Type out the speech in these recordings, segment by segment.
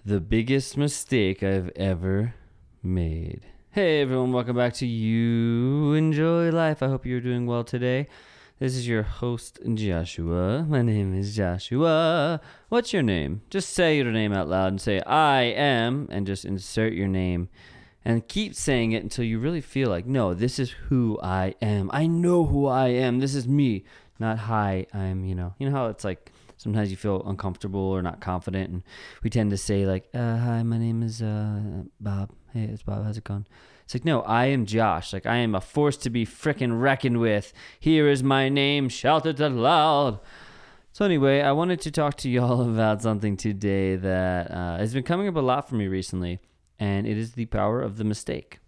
The biggest mistake I've ever made. Hey everyone, welcome back to You Enjoy Life. I hope you're doing well today. This is your host, Joshua. My name is Joshua. What's your name? Just say your name out loud and say, I am, and just insert your name. And keep saying it until you really feel like, no, this is who I am. I know who I am. This is me. Not hi, I'm, you know how it's like sometimes you feel uncomfortable or not confident. And we tend to say like, hi, my name is Bob. Hey, it's Bob. How's it going? It's like, no, I am Josh. Like, I am a force to be frickin' reckoned with. Here is my name. Shout it aloud. So anyway, I wanted to talk to y'all about something today that has been coming up a lot for me recently. And it is the power of the mistake.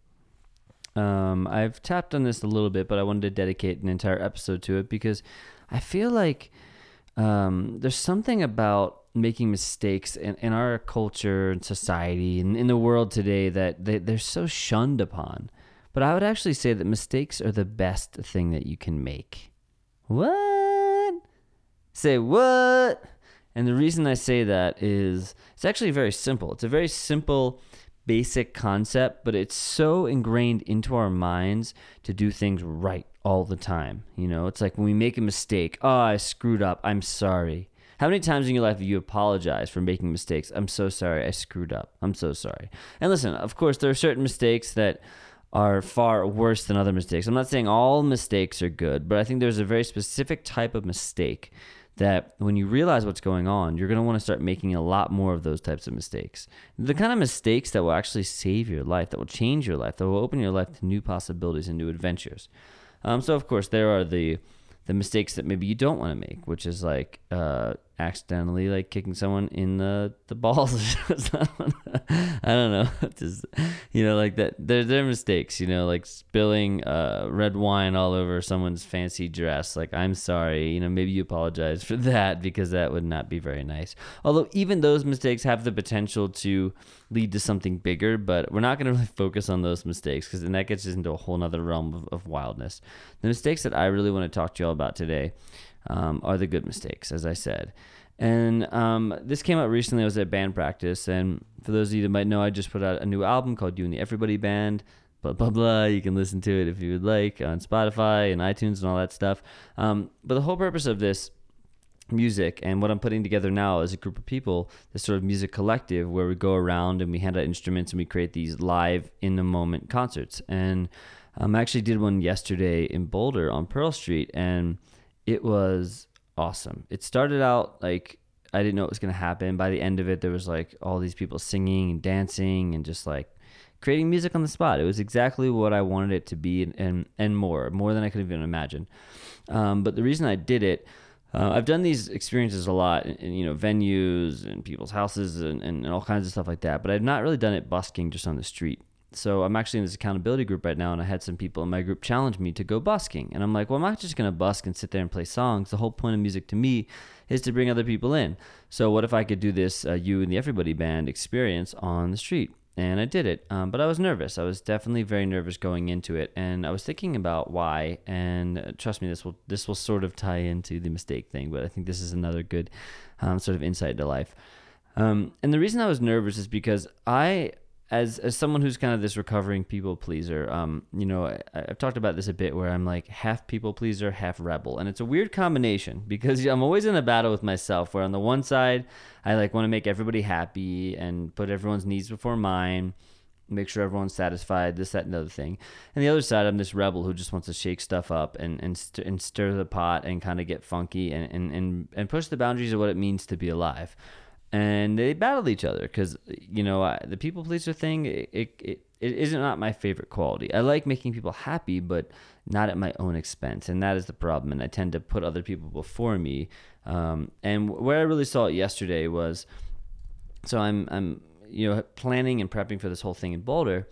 I've tapped on this a little bit, but I wanted to dedicate an entire episode to it because I feel like there's something about making mistakes in our culture and society and in the world today that they're so shunned upon. But I would actually say that mistakes are the best thing that you can make. What? Say what? And the reason I say that is it's actually very simple. It's a very simple, basic concept, but it's so ingrained into our minds to do things right all the time. You know, it's like when we make a mistake, oh, I screwed up, I'm sorry. How many times in your life have you apologized for making mistakes? I'm so sorry, I screwed up. I'm so sorry. And listen, of course, there are certain mistakes that are far worse than other mistakes. I'm not saying all mistakes are good, but I think there's a very specific type of mistake that when you realize what's going on, you're going to want to start making a lot more of those types of mistakes. The kind of mistakes that will actually save your life, that will change your life, that will open your life to new possibilities and new adventures. So, of course, there are the mistakes that maybe you don't want to make, which is like accidentally like kicking someone in the balls. I don't know. Just, like that. They're mistakes, like spilling red wine all over someone's fancy dress. Like, I'm sorry, maybe you apologize for that because that would not be very nice. Although even those mistakes have the potential to lead to something bigger, but we're not going to really focus on those mistakes because then that gets us into a whole nother realm of wildness. The mistakes that I really want to talk to you all about today are the good mistakes, as I said. And this came out recently. I was at band practice, and for those of you that might know, I just put out a new album called You and the Everybody Band, blah, blah, blah. You can listen to it if you would like on Spotify and iTunes and all that stuff. But the whole purpose of this music and what I'm putting together now is a group of people, this sort of music collective where we go around and we hand out instruments and we create these live in the moment concerts. And I actually did one yesterday in Boulder on Pearl Street, and it was awesome. It started out like I didn't know it was going to happen. By the end of it, there was like all these people singing and dancing and just like creating music on the spot. It was exactly what I wanted it to be and more than I could even imagine. But the reason I did it, I've done these experiences a lot in venues and people's houses and all kinds of stuff like that, but I've not really done it busking just on the street. So I'm actually in this accountability group right now, and I had some people in my group challenge me to go busking. And I'm like, well, I'm not just going to busk and sit there and play songs. The whole point of music to me is to bring other people in. So what if I could do this You and the Everybody Band experience on the street? And I did it, but I was nervous. I was definitely very nervous going into it, and I was thinking about why. And trust me, this will sort of tie into the mistake thing, but I think this is another good sort of insight into life. And the reason I was nervous is because as someone who's kind of this recovering people pleaser, I've talked about this a bit where I'm like half people pleaser, half rebel. And it's a weird combination because I'm always in a battle with myself where on the one side, I like want to make everybody happy and put everyone's needs before mine, make sure everyone's satisfied, this, that, and the other thing. And the other side, I'm this rebel who just wants to shake stuff up and stir the pot and kind of get funky and push the boundaries of what it means to be alive. And they battled each other because, the people pleaser thing, it isn't not my favorite quality. I like making people happy, but not at my own expense. And that is the problem. And I tend to put other people before me. And where I really saw it yesterday was, so I'm planning and prepping for this whole thing in Boulder.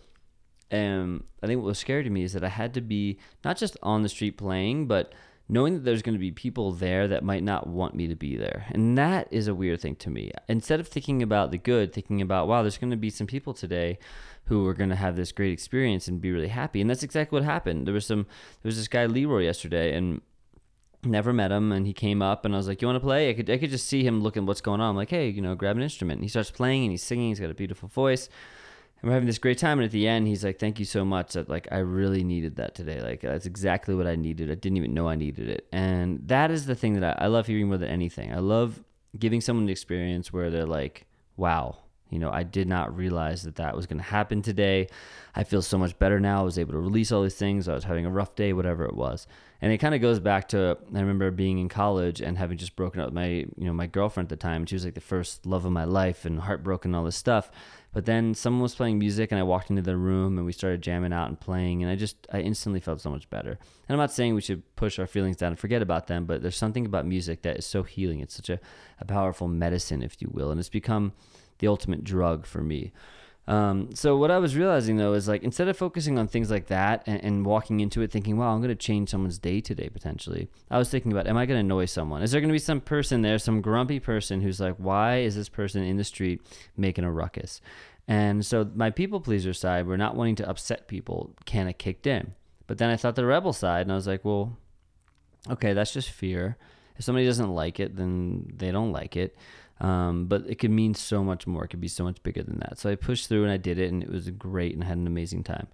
And I think what was scary to me is that I had to be not just on the street playing, but knowing that there's going to be people there that might not want me to be there. And that is a weird thing to me. Instead of thinking about the good, thinking about, wow, there's going to be some people today who are going to have this great experience and be really happy. And that's exactly what happened. There was this guy, Leroy, yesterday, and Never met him, and he came up, and I was like, "You want to play?" I could just see him looking what's going on. I'm like, "Hey, grab an instrument." And he starts playing, and he's singing. He's got a beautiful voice, and we're having this great time. And at the end, he's like, "Thank you so much. That like I really needed that today. Like that's exactly what I needed. I didn't even know I needed it." And that is the thing that I love hearing more than anything. I love giving someone an experience where they're like, "Wow, I did not realize that was going to happen today. I feel so much better now. I was able to release all these things. I was having a rough day, whatever it was." And it kind of goes back to, I remember being in college and having just broken up with my girlfriend at the time. She was like the first love of my life and heartbroken and all this stuff. But then someone was playing music and I walked into the room and we started jamming out and playing. And I instantly felt so much better. And I'm not saying we should push our feelings down and forget about them, but there's something about music that is so healing. It's such a powerful medicine, if you will. And it's become the ultimate drug for me. So what I was realizing though is like, instead of focusing on things like that and walking into it thinking, wow, I'm going to change someone's day today potentially, I was thinking about, am I going to annoy someone? Is there going to be some person there, some grumpy person who's like, why is this person in the street making a ruckus? And so my people pleaser side, we're not wanting to upset people, kind of kicked in. But then I thought the rebel side, and I was like, well, okay, that's just fear. If somebody doesn't like it, then they don't like it. But it could mean so much more. It could be so much bigger than that. So I pushed through and I did it, and it was great, and I had an amazing time.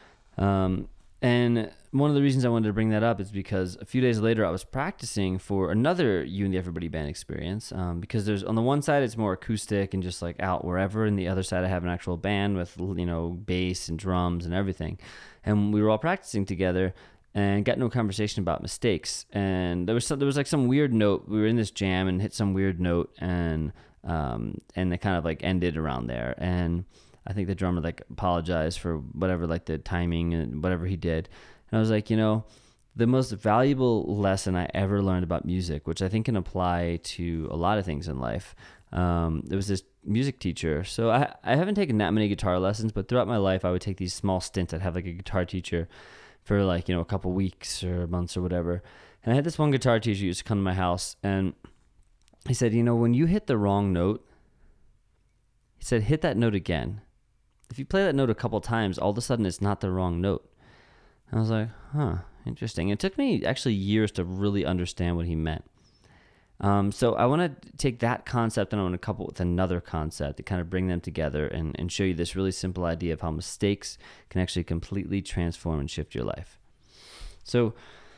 And one of the reasons I wanted to bring that up is because a few days later I was practicing for another You and the Everybody Band experience. Because there's, on the one side it's more acoustic and just like out wherever, and the other side I have an actual band with bass and drums and everything. And we were all practicing together and got into a conversation about mistakes. And there was like some weird note. We were in this jam and hit some weird note, and it kind of like ended around there. And I think the drummer like apologized for whatever, like the timing and whatever he did. And I was like, the most valuable lesson I ever learned about music, which I think can apply to a lot of things in life. There was this music teacher. So I haven't taken that many guitar lessons, but throughout my life, I would take these small stints. I'd have like a guitar teacher for like, a couple weeks or months or whatever. And I had this one guitar teacher who used to come to my house, and he said, when you hit the wrong note, he said, hit that note again. If you play that note a couple times, all of a sudden it's not the wrong note. And I was like, huh, interesting. It took me actually years to really understand what he meant. So I want to take that concept and I want to couple it with another concept to kind of bring them together and show you this really simple idea of how mistakes can actually completely transform and shift your life. So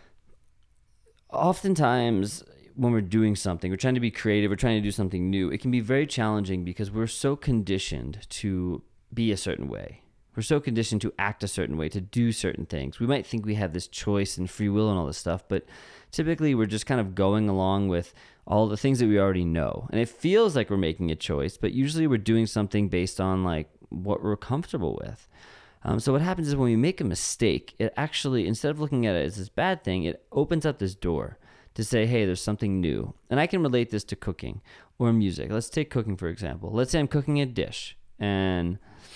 oftentimes when we're doing something, we're trying to be creative, we're trying to do something new, it can be very challenging because we're so conditioned to be a certain way. We're so conditioned to act a certain way, to do certain things. We might think we have this choice and free will and all this stuff, but typically we're just kind of going along with all the things that we already know. And it feels like we're making a choice, but usually we're doing something based on like what we're comfortable with. So what happens is when we make a mistake, it actually, instead of looking at it as this bad thing, it opens up this door to say, hey, there's something new. And I can relate this to cooking or music. Let's take cooking, for example. Let's say I'm cooking a dish and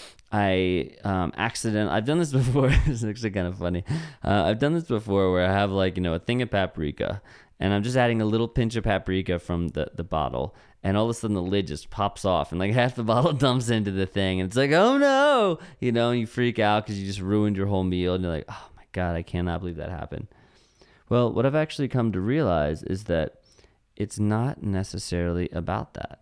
I've done this before. It's actually kind of funny. I've done this before where I have like, a thing of paprika and I'm just adding a little pinch of paprika from the bottle, and all of a sudden the lid just pops off and like half the bottle dumps into the thing, and it's like, oh no, and you freak out because you just ruined your whole meal, and you're like, oh my God, I cannot believe that happened. Well, what I've actually come to realize is that it's not necessarily about that.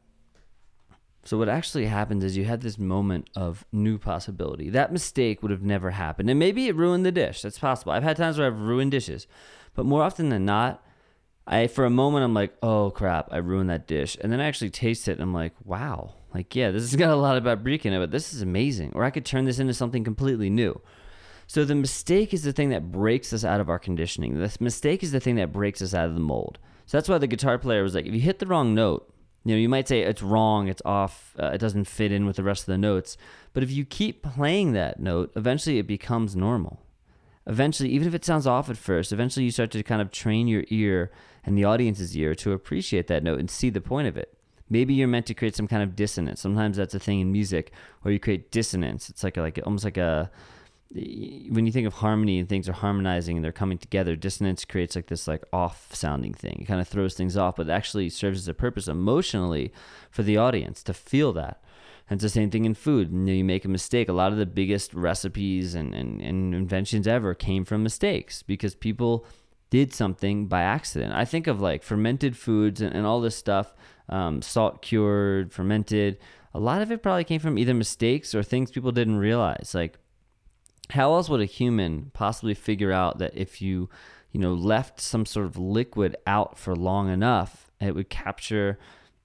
So what actually happens is you had this moment of new possibility. That mistake would have never happened. And maybe it ruined the dish. That's possible. I've had times where I've ruined dishes. But more often than not, for a moment, I'm like, oh crap, I ruined that dish. And then I actually taste it and I'm like, wow. Like, yeah, this has got a lot of paprika in it, but this is amazing. Or I could turn this into something completely new. So the mistake is the thing that breaks us out of our conditioning. The mistake is the thing that breaks us out of the mold. So that's why the guitar player was like, if you hit the wrong note, you might say it's wrong, it's off, it doesn't fit in with the rest of the notes. But if you keep playing that note, eventually it becomes normal. Eventually, even if it sounds off at first, eventually you start to kind of train your ear and the audience's ear to appreciate that note and see the point of it. Maybe you're meant to create some kind of dissonance. Sometimes that's a thing in music where you create dissonance. It's like almost like when you think of harmony and things are harmonizing and they're coming together, dissonance creates like this like off sounding thing. It kind of throws things off, but it actually serves as a purpose emotionally for the audience to feel that. And it's the same thing in food. You make a mistake. A lot of the biggest recipes and inventions ever came from mistakes because people did something by accident. I think of like fermented foods and all this stuff, salt cured, fermented. A lot of it probably came from either mistakes or things people didn't realize. Like, how else would a human possibly figure out that if you left some sort of liquid out for long enough, it would capture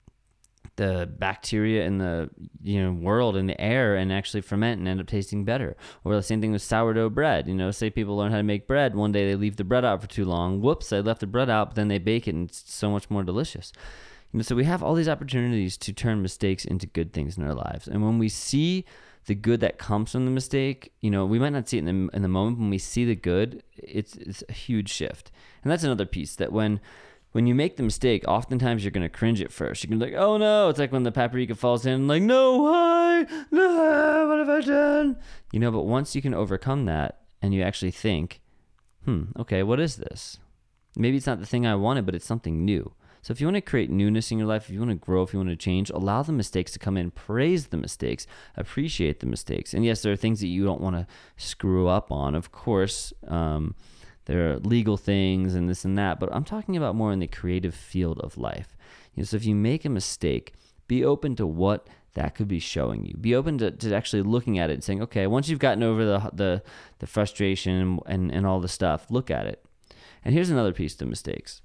the bacteria in the world, in the air, and actually ferment and end up tasting better? Or the same thing with sourdough bread. Say people learn how to make bread. One day they leave the bread out for too long. Whoops, they left the bread out, but then they bake it and it's so much more delicious. So we have all these opportunities to turn mistakes into good things in our lives. And when we see the good that comes from the mistake, we might not see it in the moment. When we see the good, it's a huge shift. And that's another piece, that when you make the mistake, oftentimes you're going to cringe at first. You're going to be like, oh no, it's like when the paprika falls in, like, no, why? No, what have I done? But once you can overcome that and you actually think, okay, what is this? Maybe it's not the thing I wanted, but it's something new. So if you want to create newness in your life, if you want to grow, if you want to change, allow the mistakes to come in, praise the mistakes, appreciate the mistakes. And yes, there are things that you don't want to screw up on. Of course, there are legal things and this and that, but I'm talking about more in the creative field of life. So if you make a mistake, be open to what that could be showing you. Be open to actually looking at it and saying, okay, once you've gotten over the frustration and all the stuff, look at it. And here's another piece to mistakes.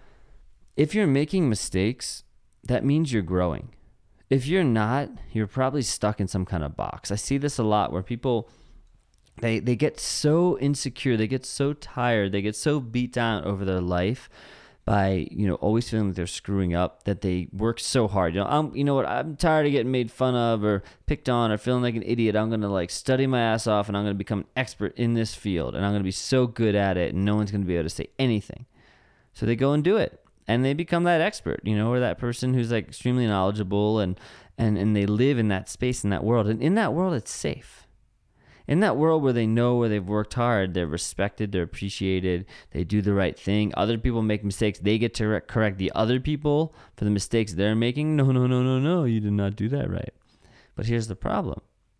If you're making mistakes, that means you're growing. If you're not, you're probably stuck in some kind of box. I see this a lot where people, they get so insecure, they get so tired, they get so beat down over their life by, always feeling like they're screwing up, that they work so hard. I'm tired of getting made fun of or picked on or feeling like an idiot. I'm going to study my ass off and I'm going to become an expert in this field and I'm going to be so good at it and no one's going to be able to say anything. So they go and do it. And they become that expert, or that person who's like extremely knowledgeable and they live in that space, in that world. And in that world, it's safe. In that world where they know where they've worked hard, they're respected, they're appreciated, they do the right thing. Other people make mistakes. They get to correct the other people for the mistakes they're making. No, you did not do that right. But here's the problem.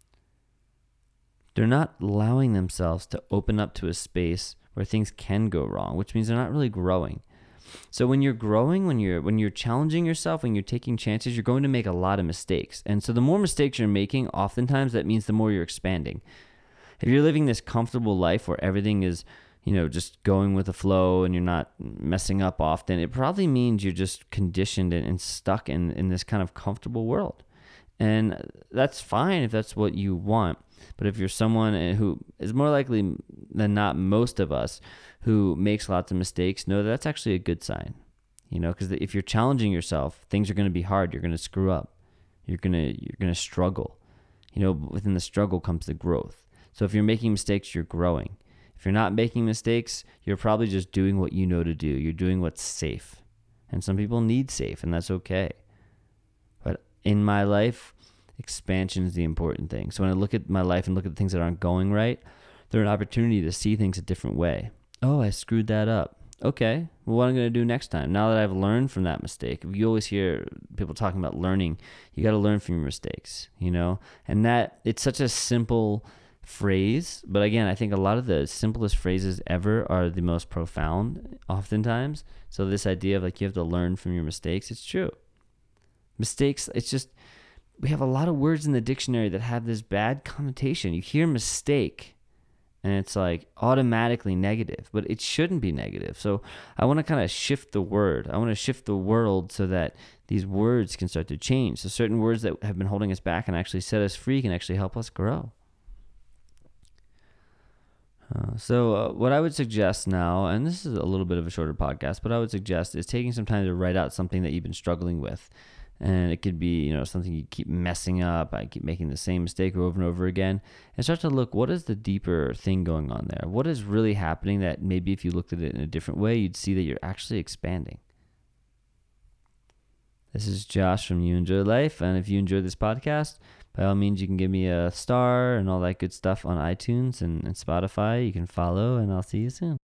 They're not allowing themselves to open up to a space where things can go wrong, which means they're not really growing. So when you're growing, when you're challenging yourself, when you're taking chances, you're going to make a lot of mistakes. And so the more mistakes you're making, oftentimes that means the more you're expanding. If you're living this comfortable life where everything is, just going with the flow and you're not messing up often, it probably means you're just conditioned and stuck in this kind of comfortable world. And that's fine if that's what you want. But if you're someone who is more likely than not, most of us, who makes lots of mistakes, know that that's actually a good sign. Because if you're challenging yourself, things are going to be hard. You're going to screw up. You're going to struggle. Within the struggle comes the growth. So if you're making mistakes, you're growing. If you're not making mistakes, you're probably just doing what you know to do. You're doing what's safe. And some people need safe, and that's okay. But in my life, expansion is the important thing. So when I look at my life and look at the things that aren't going right, they're an opportunity to see things a different way. Oh, I screwed that up. Okay, well, what am I going to do next time? Now that I've learned from that mistake, you always hear people talking about learning. You got to learn from your mistakes, and that it's such a simple phrase. But again, I think a lot of the simplest phrases ever are the most profound oftentimes. So this idea of you have to learn from your mistakes, it's true. Mistakes, it's just, we have a lot of words in the dictionary that have this bad connotation. You hear mistake and it's automatically negative, but it shouldn't be negative. So I want to kind of shift the word. I want to shift the world so that these words can start to change. So certain words that have been holding us back and actually set us free can actually help us grow. So what I would suggest now, and this is a little bit of a shorter podcast, but I would suggest is taking some time to write out something that you've been struggling with. And it could be, something you keep messing up. I keep making the same mistake over and over again. And start to look, what is the deeper thing going on there? What is really happening that maybe if you looked at it in a different way, you'd see that you're actually expanding. This is Josh from You Enjoy Life. And if you enjoyed this podcast, by all means, you can give me a star and all that good stuff on iTunes and Spotify. You can follow, and I'll see you soon.